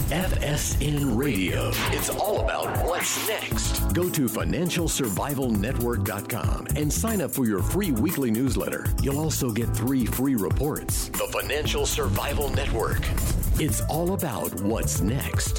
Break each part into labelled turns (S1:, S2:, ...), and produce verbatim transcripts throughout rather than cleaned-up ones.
S1: F S N Radio. It's all about what's next. Go to financial survival network dot com and sign up for your free weekly newsletter. You'll also get three free reports. The Financial Survival Network. It's all about what's next.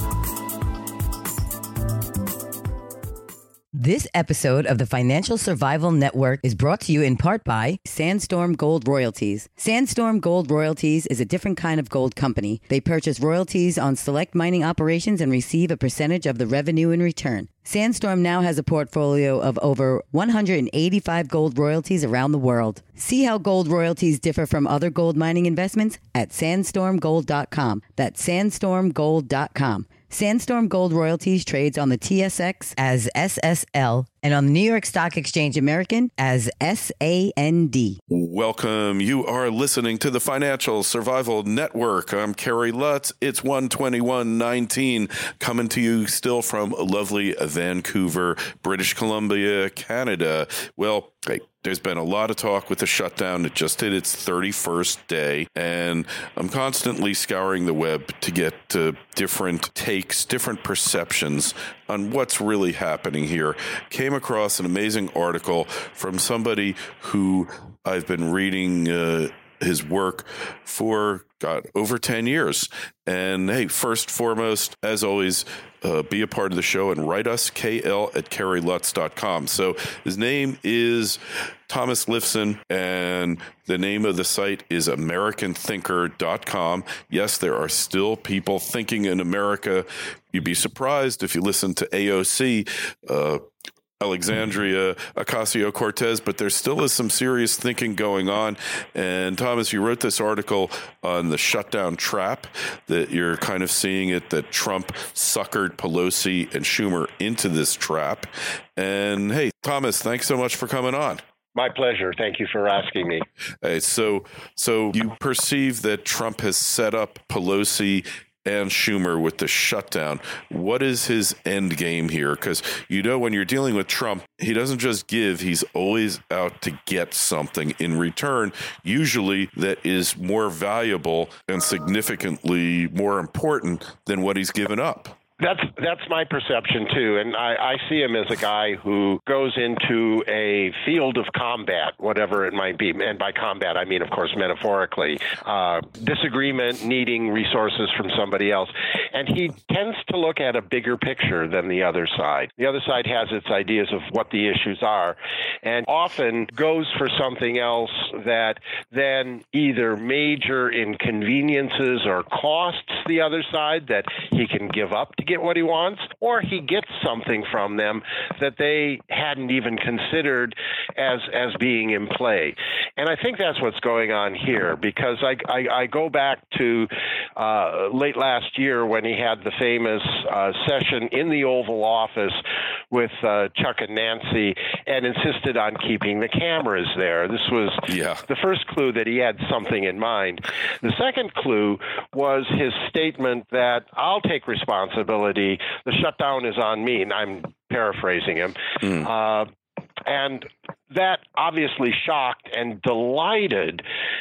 S2: This episode of the Financial Survival Network is brought to you in part by Sandstorm Gold Royalties. Sandstorm Gold Royalties is a different kind of gold company. They purchase royalties on select mining operations and receive a percentage of the revenue in return. Sandstorm now has a portfolio of over one hundred eighty-five gold royalties around the world. See how gold royalties differ from other gold mining investments at sandstorm gold dot com. That's sandstorm gold dot com. Sandstorm Gold Royalties trades on the T S X as S S L and on the New York Stock Exchange American as S A N D.
S3: Welcome. You are listening to the Financial Survival Network. I'm Kerry Lutz. It's one twenty-one nineteen, coming to you still from lovely Vancouver, British Columbia, Canada. Well, hey, there's been a lot of talk with the shutdown. It just hit its thirty-first day, and I'm constantly scouring the web to get uh, different takes, different perceptions on what's really happening here. Came across an amazing article from somebody who I've been reading uh, his work for, God, over ten years. And hey, first foremost, as always, uh, be a part of the show and write us, K L at kerry lutz dot com. So his name is Thomas Lifson, and the name of the site is american thinker dot com. Yes, there are still people thinking in America. You'd be surprised if you listen to A O C, uh, Alexandria Ocasio-Cortez, but there still is some serious thinking going on. And Thomas, you wrote this article on the shutdown trap, that you're kind of seeing it, that Trump suckered Pelosi and Schumer into this trap. And hey, Thomas, thanks so much for coming on.
S4: My pleasure. Thank you for asking me.
S3: Hey, so, so you perceive that Trump has set up Pelosi and Schumer with the shutdown. What is his end game here? Because, you know, when you're dealing with Trump, he doesn't just give, he's always out to get something in return, usually that is more valuable and significantly more important than what he's given up.
S4: That's that's my perception, too. And I, I see him as a guy who goes into a field of combat, whatever it might be. And by combat, I mean, of course, metaphorically, uh, disagreement, needing resources from somebody else. And he tends to look at a bigger picture than the other side. The other side has its ideas of what the issues are, and often goes for something else that then either major inconveniences or costs the other side that he can give up to get what he wants, or he gets something from them that they hadn't even considered as as being in play. And I think that's what's going on here, because I, I, I go back to uh, late last year when he had the famous uh, session in the Oval Office with uh, Chuck and Nancy and insisted on keeping the cameras there. This was yeah. the first clue that he had something in mind. The second clue was his statement that I'll take responsibility. The shutdown is on me, and I'm paraphrasing him. Mm. Uh, and that obviously shocked and delighted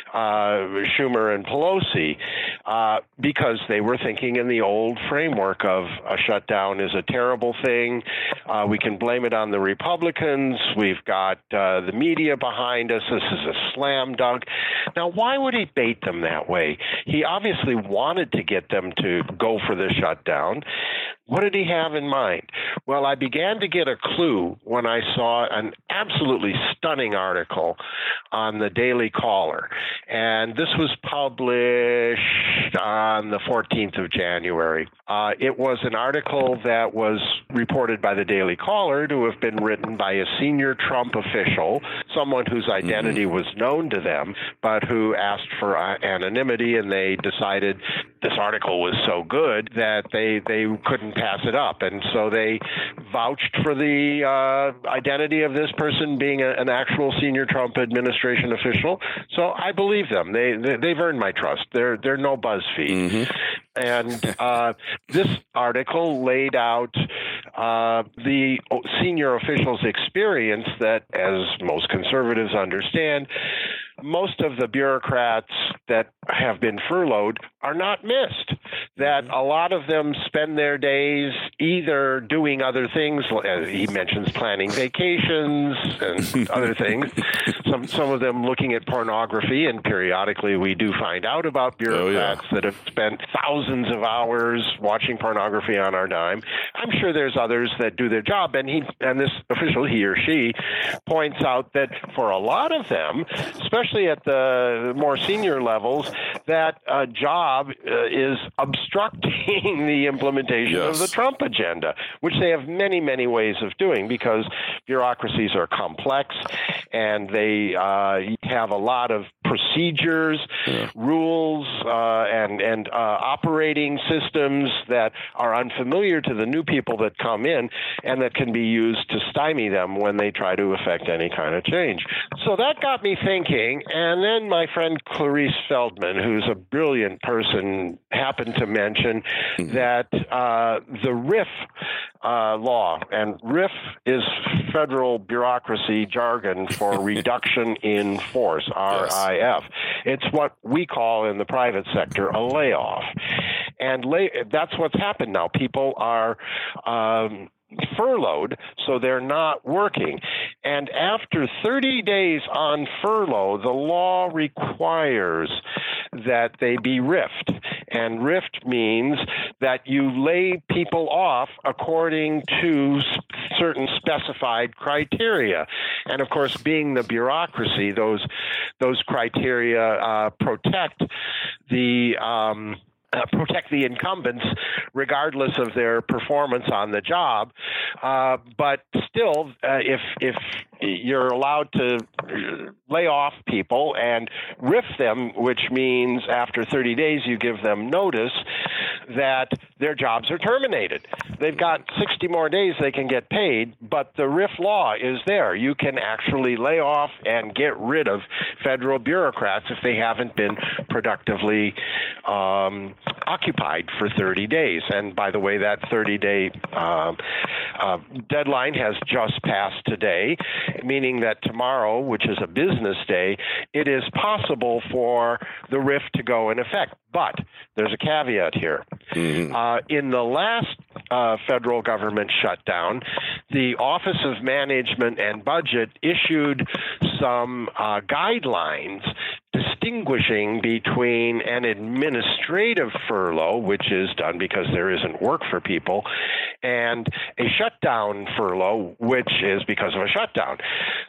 S4: uh, Schumer and Pelosi uh, because they were thinking in the old framework of a shutdown is a terrible thing. Uh, we can blame it on the Republicans. We've got uh, the media behind us. This is a slam dunk. Now, why would he bait them that way? He obviously wanted to get them to go for the shutdown. What did he have in mind? Well, I began to get a clue when I saw an absolutely stunning article on the Daily Caller. And this was published on the fourteenth of January. Uh, it was an article that was reported by the Daily Caller to have been written by a senior Trump official, someone whose identity mm-hmm. was known to them, but who asked for uh, anonymity, and they decided this article was so good that they, they couldn't pass it up. And so they vouched for the uh, identity of this person being a, an actual senior Trump administration official. So I believe them. They, they, they've earned my trust. They're, they're no BuzzFeed. Mm-hmm. And uh, this article laid out uh, the senior official's experience that, as most conservatives understand, most of the bureaucrats that have been furloughed are not missed, that a lot of them spend their days either doing other things. He mentions planning vacations and other things. Some some of them looking at pornography, and periodically we do find out about bureaucrats oh, yeah. that have spent thousands of hours watching pornography on our dime. I'm sure there's others that do their job, and he and this official, he or she, points out that for a lot of them, especially at the more senior levels, that uh, job uh, is obstructing the implementation yes. of the Trump agenda, which they have many, many ways of doing because bureaucracies are complex and they uh, have a lot of procedures, yeah. rules, uh, and, and uh, operating systems that are unfamiliar to the new people that come in and that can be used to stymie them when they try to effect any kind of change. So that got me thinking, and then my friend Clarice Feldman, who's a brilliant person, happened to mention mm-hmm. that uh, the R I F uh, law, and R I F is federal bureaucracy jargon for reduction in force, R I F. It's what we call in the private sector a layoff. And lay, that's what's happened now. People are um, furloughed, so they're not working. And after thirty days on furlough, the law requires that they be R I F'd. And R I F'd means that you lay people off according to certain specified criteria. And of course, being the bureaucracy, those those criteria uh, protect the um, Uh, protect the incumbents regardless of their performance on the job. Uh, but still, uh, if if you're allowed to lay off people and R I F them, which means after thirty days you give them notice that their jobs are terminated. They've got sixty more days they can get paid, but the R I F law is there. You can actually lay off and get rid of federal bureaucrats if they haven't been productively um, occupied for thirty days. And by the way, that thirty-day um, uh, deadline has just passed today, meaning that tomorrow, which is a business day, it is possible for the R I F to go in effect. But there's a caveat here. Mm-hmm. Uh, in the last uh, federal government shutdown, the Office of Management and Budget issued some uh, guidelines distinguishing between an administrative furlough, which is done because there isn't work for people, and a shutdown furlough, which is because of a shutdown.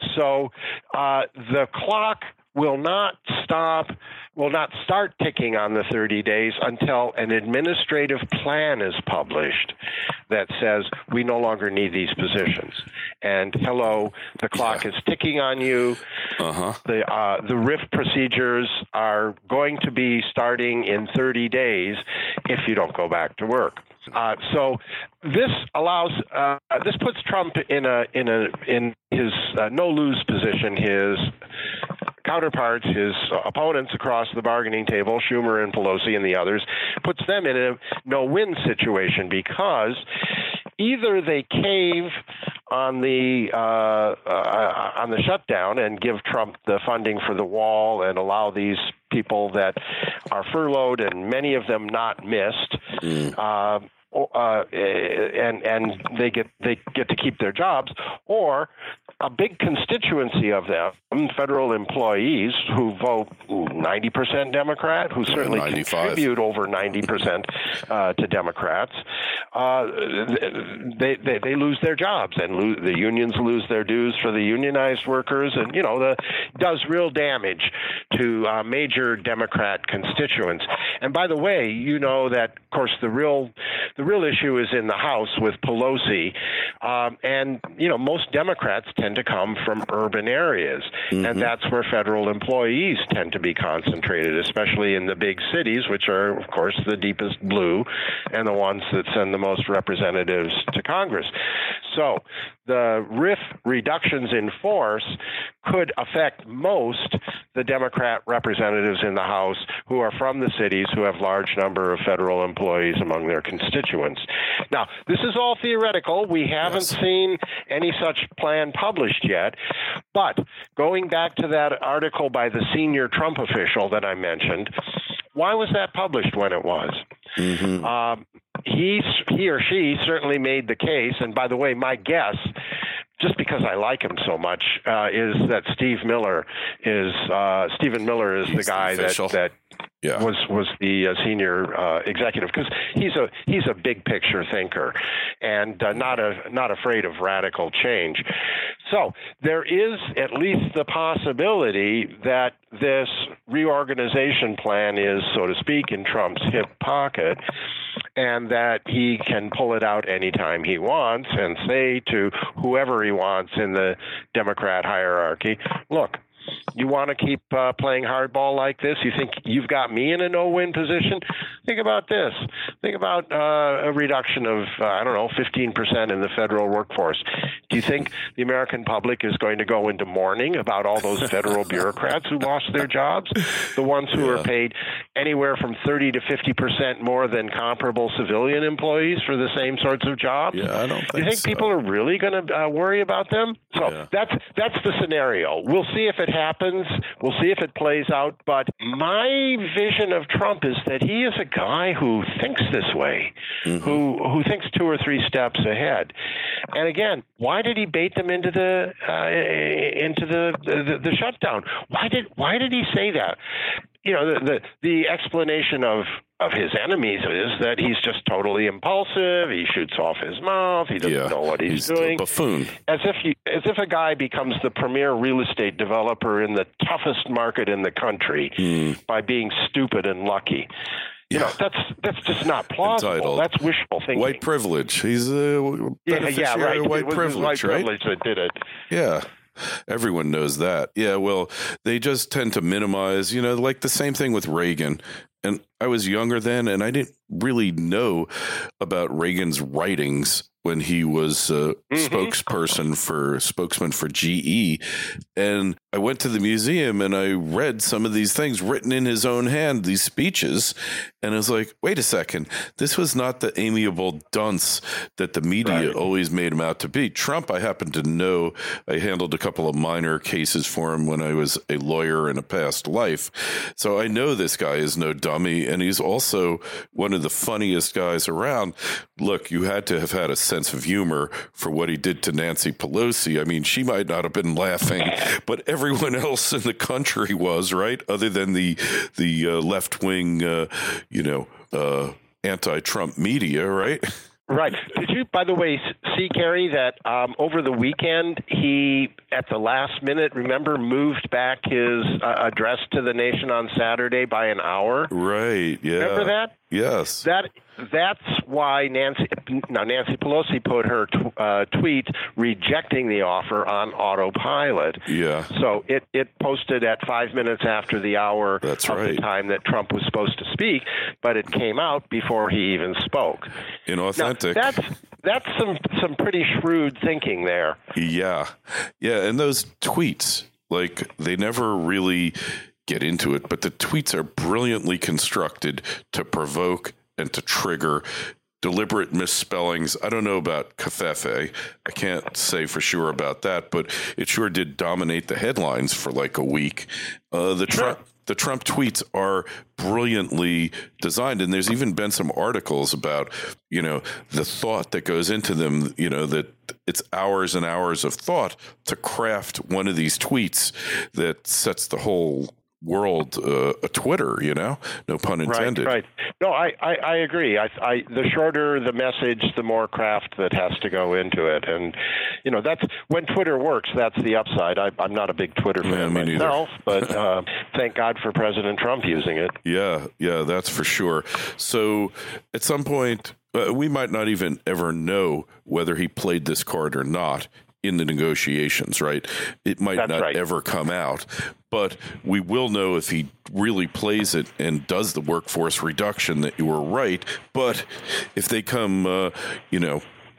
S4: So uh, the clock will not stop, will not start ticking on the thirty days until an administrative plan is published that says we no longer need these positions. And hello, the clock yeah. is ticking on you. Uh-huh. The uh, the R I F procedures are going to be starting in thirty days if you don't go back to work. Uh, so this allows uh, this puts Trump in a in a in his uh, no lose position. His counterparts, his opponents across the bargaining table, Schumer and Pelosi and the others, puts them in a no-win situation because either they cave on the uh, uh, on the shutdown and give Trump the funding for the wall and allow these people that are furloughed and many of them not missed. Mm. Uh, Uh, and and they get they get to keep their jobs, or a big constituency of them, federal employees who vote ninety percent Democrat, who certainly ninety-five contribute over ninety percent uh, to Democrats, uh, they, they they lose their jobs, and lose, the unions lose their dues for the unionized workers, and you know the does real damage to uh, major Democrat constituents. And by the way, you know that of course the real The real issue is in the House with Pelosi, um, and you know most Democrats tend to come from urban areas, mm-hmm. and that's where federal employees tend to be concentrated, especially in the big cities, which are, of course, the deepest blue and the ones that send the most representatives to Congress. So the R I F reductions in force could affect most the Democrat representatives in the House who are from the cities, who have large number of federal employees among their constituents. Now, this is all theoretical. We haven't yes. seen any such plan published yet. But going back to that article by the senior Trump official that I mentioned, why was that published when it was? Mm-hmm. Um, he, he or she certainly made the case. And by the way, my guess, just because I like him so much, uh, is that Steve Miller is uh, Stephen Miller is He's the guy that that yeah. was was the uh, senior uh, executive, because he's a he's a big picture thinker and uh, not a not afraid of radical change. So there is at least the possibility that this reorganization plan is, so to speak, in Trump's hip pocket, and that he can pull it out anytime he wants and say to whoever he wants in the Democrat hierarchy, look, you want to keep uh, playing hardball like this? You think you've got me in a no-win position? Think about this. Think about uh, a reduction of, uh, I don't know, fifteen percent in the federal workforce. Do you think the American public is going to go into mourning about all those federal bureaucrats who lost their jobs? The ones who yeah. are paid anywhere from thirty to fifty percent more than comparable civilian employees for the same sorts of jobs?
S3: Yeah, I don't think
S4: Do you think
S3: so.
S4: people are really going to uh, worry about them? So
S3: yeah.
S4: that's that's the scenario. We'll see if it happens. We'll see if it plays out. But my vision of Trump is that he is a guy who thinks this way, mm-hmm. who who thinks two or three steps ahead. And again, why did he bait them into the uh, into the, the the shutdown? Why did why did he say that? You know, the the, the explanation of of his enemies is that he's just totally impulsive. He shoots off his mouth. He doesn't
S3: yeah,
S4: know what he's,
S3: he's
S4: doing.
S3: A buffoon.
S4: As if he, as if a guy becomes the premier real estate developer in the toughest market in the country mm. by being stupid and lucky. You yeah. know, that's that's just not plausible.
S3: Entitled.
S4: That's wishful thinking.
S3: White privilege. He's a beneficiary
S4: yeah, yeah, right.
S3: of white
S4: it was
S3: privilege,
S4: white
S3: right?
S4: privilege that did it.
S3: Yeah. Everyone knows that. Yeah, well, they just tend to minimize, you know, like the same thing with Reagan. And I was younger then, and I didn't really know about Reagan's writings when he was a mm-hmm. spokesperson for spokesman for G E. And I went to the museum and I read some of these things written in his own hand, these speeches. And I was like, wait a second, this was not the amiable dunce that the media right. always made him out to be. Trump, I happen to know, I handled a couple of minor cases for him when I was a lawyer in a past life. So I know this guy is no dummy, and he's also one of the funniest guys around. Look, you had to have had a sense of humor for what he did to Nancy Pelosi. I mean, she might not have been laughing, but everyone else in the country was, right? Other than the the uh, left-wing, uh, you know, uh, anti-Trump media, right?
S4: Right. Did you, by the way, see, Kerry, that um, over the weekend, he, at the last minute, remember, moved back his uh, address to the nation on Saturday by an hour?
S3: Right, yeah.
S4: Remember that?
S3: Yes.
S4: That That's why Nancy now Nancy Pelosi put her t- uh, tweet rejecting the offer on autopilot.
S3: Yeah.
S4: So it, it posted at five minutes after the hour
S3: That's
S4: of
S3: right.
S4: the time that Trump was supposed to speak, but it came out before he even spoke.
S3: Inauthentic.
S4: Now, that's that's some some pretty shrewd thinking there.
S3: Yeah. Yeah, and those tweets, like, they never really get into it, but the tweets are brilliantly constructed to provoke and to trigger deliberate misspellings. I don't know about Covfefe. I can't say for sure about that, but it sure did dominate the headlines for like a week. Uh, the
S4: sure.
S3: Trump the Trump tweets are brilliantly designed, and there's even been some articles about, you know, the thought that goes into them, you know, that it's hours and hours of thought to craft one of these tweets that sets the whole world uh, a Twitter, you know, no pun intended.
S4: Right, right. No, I, I, I agree. I, I, the shorter the message, the more craft that has to go into it. And, you know, that's when Twitter works, that's the upside. I, I'm not a big Twitter fan
S3: yeah,
S4: myself, but uh, thank God for President Trump using it.
S3: Yeah, yeah, that's for sure. So at some point, uh, we might not even ever know whether he played this card or not in the negotiations, right? It might
S4: That's
S3: not
S4: right.
S3: ever come out, but we will know if he really plays it and does the workforce reduction that you were right. But if they come, uh, you know,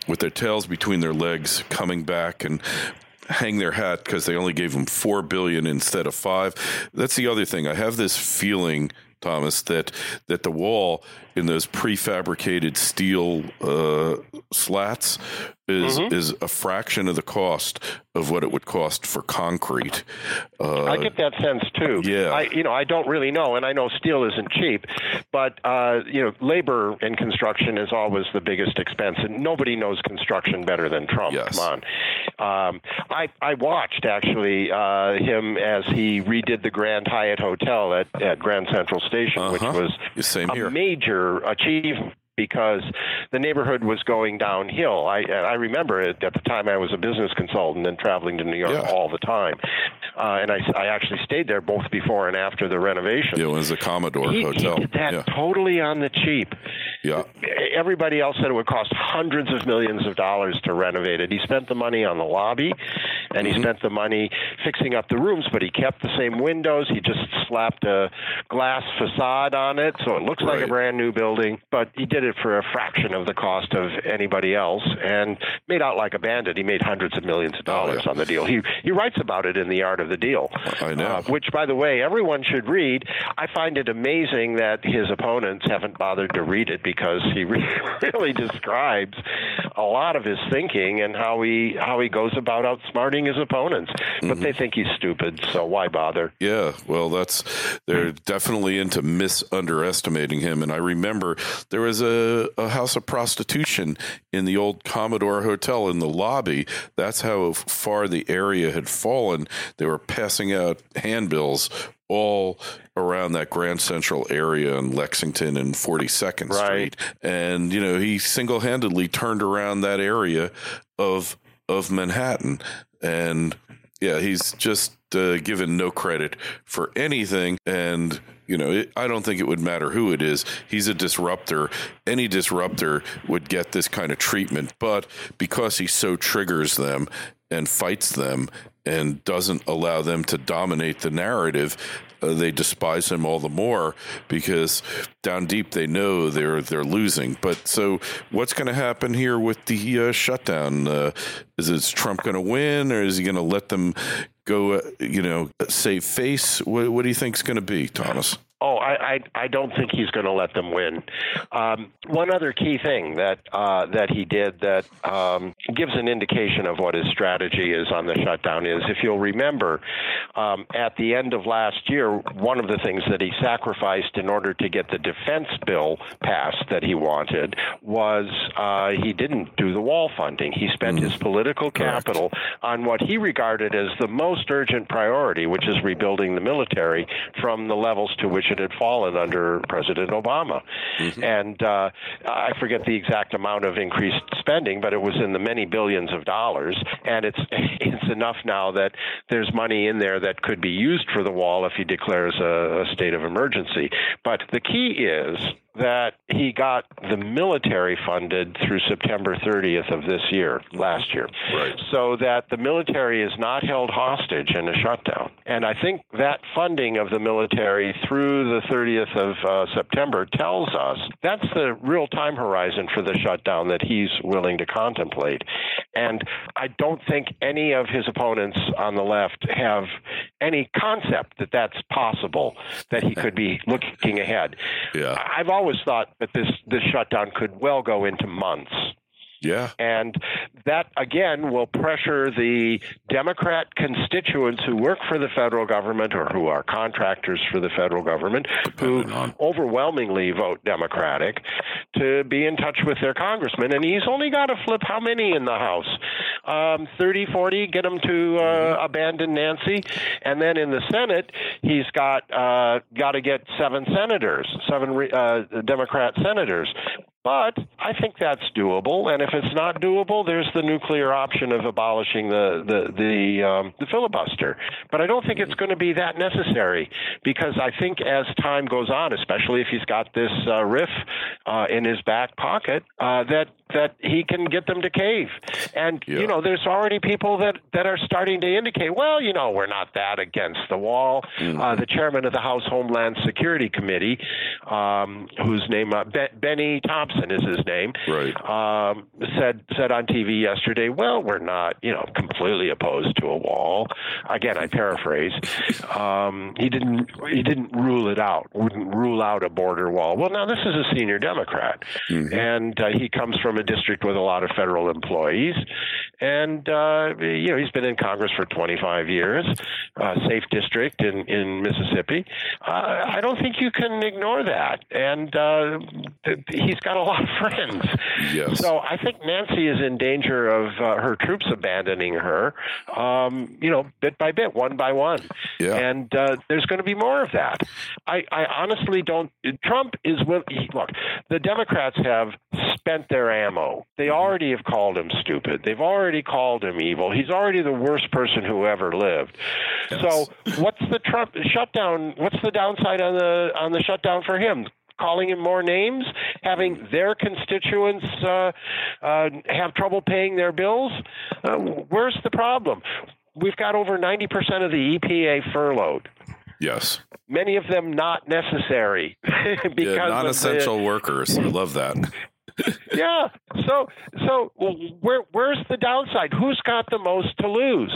S3: with their tails between their legs, coming back and hang their hat because they only gave them four billion dollars instead of five. That's the other thing. I have this feeling, Thomas, that that the wall in those prefabricated steel uh, slats is mm-hmm. is a fraction of the cost of what it would cost for concrete. Uh,
S4: I get that sense too.
S3: Yeah,
S4: I, you know, I don't really know, and I know steel isn't cheap, but uh, you know, labor in construction is always the biggest expense, and nobody knows construction better than Trump.
S3: Yes.
S4: Come on. Um, I I watched actually uh, him as he redid the Grand Hyatt Hotel at, at Grand Central Station,
S3: uh-huh.
S4: which was
S3: Same
S4: a
S3: here.
S4: major achievement, because the neighborhood was going downhill. I I remember it at the time. I was a business consultant and traveling to New York
S3: yeah.
S4: all the time, uh, and I, I actually stayed there both before and after the renovation.
S3: Yeah, it was the Commodore
S4: he,
S3: Hotel.
S4: He did that
S3: yeah.
S4: totally on the cheap.
S3: Yeah.
S4: Everybody else said it would cost hundreds of millions of dollars to renovate it. He spent the money on the lobby, and he mm-hmm. spent the money fixing up the rooms, but he kept the same windows. He just slapped a glass facade on it, so it looks right. like a brand new building, but he did it for a fraction of the cost of anybody else and made out like a bandit. He made hundreds of millions of dollars oh, yeah. on the deal. He he writes about it in The Art of the Deal.
S3: I know.
S4: Uh, which, by the way, everyone should read. I find it amazing that his opponents haven't bothered to read it, because he really describes a lot of his thinking and how he how he goes about outsmarting his opponents. But mm-hmm. they think he's stupid, so why bother?
S3: Yeah, well, that's they're definitely into misunderestimating him. And I remember there was a, a house of prostitution in the old Commodore Hotel in the lobby. That's how far the area had fallen. They were passing out handbills all around that Grand Central area in Lexington and forty-second
S4: right.
S3: Street. And, you know, he single-handedly turned around that area of of Manhattan. And, yeah, he's just uh, given no credit for anything. And, you know, it, I don't think it would matter who it is. He's a disruptor. Any disruptor would get this kind of treatment. But because he so triggers them and fights them and doesn't allow them to dominate the narrative, uh, they despise him all the more, because down deep they know they're they're losing. But so what's going to happen here with the uh, shutdown? Uh, is, is Trump going to win, or is he going to let them go, uh, you know, save face? What, what do you think is going to be, Thomas?
S4: Oh, I, I, I don't think he's going to let them win. Um, one other key thing that uh, that he did that um, gives an indication of what his strategy is on the shutdown is, if you'll remember, um, at the end of last year, one of the things that he sacrificed in order to get the defense bill passed that he wanted was uh, he didn't do the wall funding. He spent mm. his political capital Correct. on what he regarded as the most urgent priority, which is rebuilding the military from the levels to which it had fallen under President Obama. Mm-hmm. And uh, I forget the exact amount of increased spending, but it was in the many billions of dollars. And it's it's enough now that there's money in there that could be used for the wall if he declares a, a state of emergency. But the key is that he got the military funded through September thirtieth of this year, last year,
S3: right.
S4: so that the military is not held hostage in a shutdown. And I think that funding of the military through the thirtieth of uh, September tells us that's the real time horizon for the shutdown that he's willing to contemplate. And I don't think any of his opponents on the left have any concept that that's possible, that he could be looking ahead.
S3: Yeah.
S4: I've always thought that this, this shutdown could well go into months.
S3: Yeah.
S4: And that, again, will pressure the Democrat constituents who work for the federal government or who are contractors for the federal government, who on. overwhelmingly vote Democratic, to be in touch with their congressman. And he's only got to flip how many in the House? Um, thirty, forty, get him to uh, abandon Nancy. And then in the Senate, he's got uh, got to get seven senators, seven uh, Democrat senators. But I think that's doable, and if it's not doable, there's the nuclear option of abolishing the the the, um, the filibuster. But I don't think it's going to be that necessary, because I think as time goes on, especially if he's got this uh, riff uh, in his back pocket, uh, that that he can get them to cave. And,
S3: yeah.
S4: you know, there's already people that, that are starting to indicate, well, you know, we're not that against the wall. Mm-hmm. Uh, the chairman of the House Homeland Security Committee, um, whose name, uh, Be- Benny Thompson is his name,
S3: right.
S4: um, said said on T V yesterday, well, we're not, you know, completely opposed to a wall. Again, I paraphrase. Um, he didn't he didn't rule it out, wouldn't rule out a border wall. Well, now this is a senior Democrat, mm-hmm. and uh, he comes from a district with a lot of federal employees, and uh, you know he's been in Congress for twenty-five years, uh, safe district in in Mississippi. Uh, I don't think you can ignore that, and uh, he's got a lot of friends.
S3: Yes.
S4: So I think Nancy is in danger of uh, her troops abandoning her, um, you know, bit by bit, one by one.
S3: Yeah.
S4: And uh, there's going to be more of that. I, I honestly don't. Trump is will look. The Democrats have spent their ammo. They already have called him stupid. They've already called him evil. He's already the worst person who ever lived.
S3: Yes.
S4: So what's the Trump shutdown? What's the downside on the on the shutdown for him? Calling him more names, having their constituents uh, uh, have trouble paying their bills. Uh, where's the problem? We've got over ninety percent of the E P A furloughed.
S3: Yes.
S4: Many of them not necessary. because
S3: yeah, non-essential
S4: of the,
S3: workers. I love that.
S4: yeah. So, so where where's the downside? Who's got the most to lose?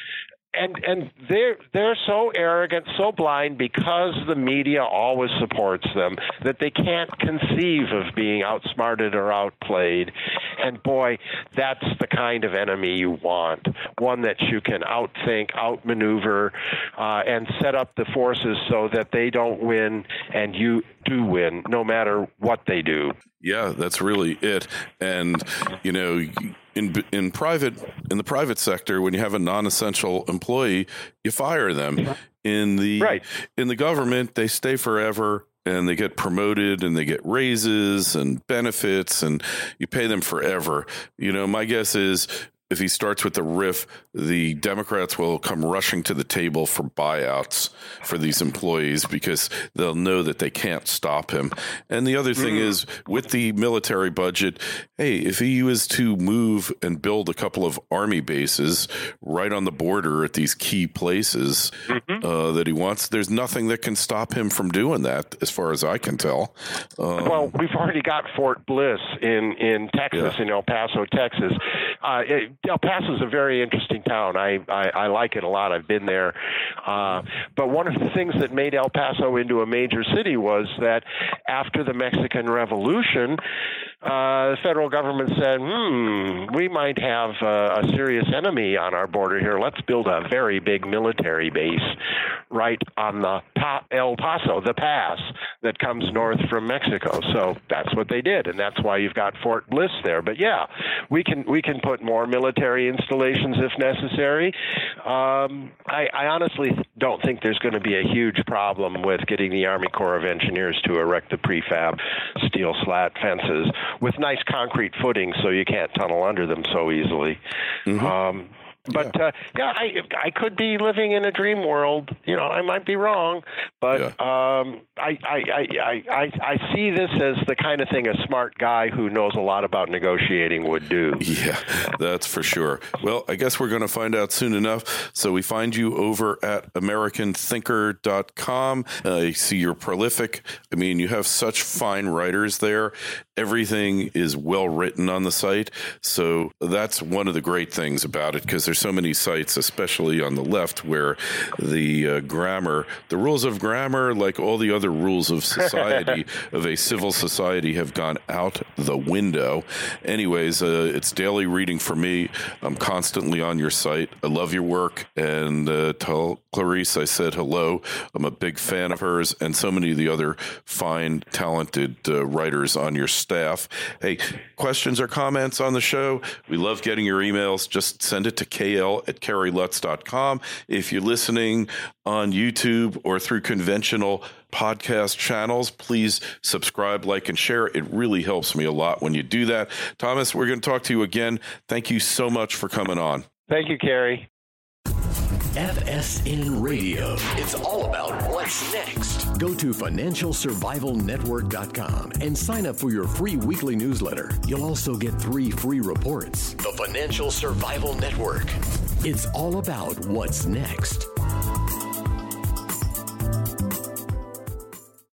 S4: And and they're they're so arrogant, so blind because the media always supports them that they can't conceive of being outsmarted or outplayed. And boy, that's the kind of enemy you want, one that you can outthink, outmaneuver, uh, and set up the forces so that they don't win and you do win, no matter what they do.
S3: Yeah, that's really it. And, you know, in in private in the private sector, when you have a non-essential employee, you fire them. In the
S4: right.
S3: in the government, they stay forever and they get promoted and they get raises and benefits and you pay them forever. You know, my guess is if he starts with the R I F, the Democrats will come rushing to the table for buyouts for these employees because they'll know that they can't stop him. And the other thing mm. is with the military budget, hey, if he was to move and build a couple of army bases right on the border at these key places mm-hmm. uh, that he wants, there's nothing that can stop him from doing that, as far as I can tell. Um,
S4: well, we've already got Fort Bliss in, in Texas, yeah. in El Paso, Texas. Uh, it, El Paso is a very interesting town. I, I, I like it a lot. I've been there. Uh, but one of the things that made El Paso into a major city was that after the Mexican Revolution, uh, the federal government said, hmm, we might have uh, a serious enemy on our border here. Let's build a very big military base right on the pa- El Paso, the pass that comes north from Mexico. So that's what they did, and that's why you've got Fort Bliss there. But yeah, we can we can put more military installations if necessary. Um, I, I honestly don't think there's going to be a huge problem with getting the Army Corps of Engineers to erect the prefab steel slat fences with nice concrete footings so you can't tunnel under them so easily. Mm-hmm. Um, But, yeah, uh, yeah I I could be living in a dream world. You know, I might be wrong, but yeah. um, I, I, I, I, I see this as the kind of thing a smart guy who knows a lot about negotiating would do.
S3: Yeah, that's for sure. Well, I guess we're going to find out soon enough. So we find you over at American Thinker dot com. Uh, I see you're prolific. I mean, you have such fine writers there. Everything is well written on the site. So that's one of the great things about it, because there's so many sites, especially on the left, where the uh, grammar, the rules of grammar, like all the other rules of society, of a civil society, have gone out the window. Anyways, uh, it's daily reading for me. I'm constantly on your site. I love your work. And uh, tell Clarice I said hello. I'm a big fan of hers and so many of the other fine, talented uh, writers on your staff. Hey, questions or comments on the show? We love getting your emails. Just send it to K L at Kerry Lutz dot com. If you're listening on YouTube or through conventional podcast channels, please subscribe, like, and share. It really helps me a lot when you do that. Thomas, we're going to talk to you again. Thank you so much for coming on.
S4: Thank you, Kerry.
S1: F S N Radio. It's all about what's next. Go to financial survival network dot com and sign up for your free weekly newsletter. You'll also get three free reports. The Financial Survival Network. It's all about what's next.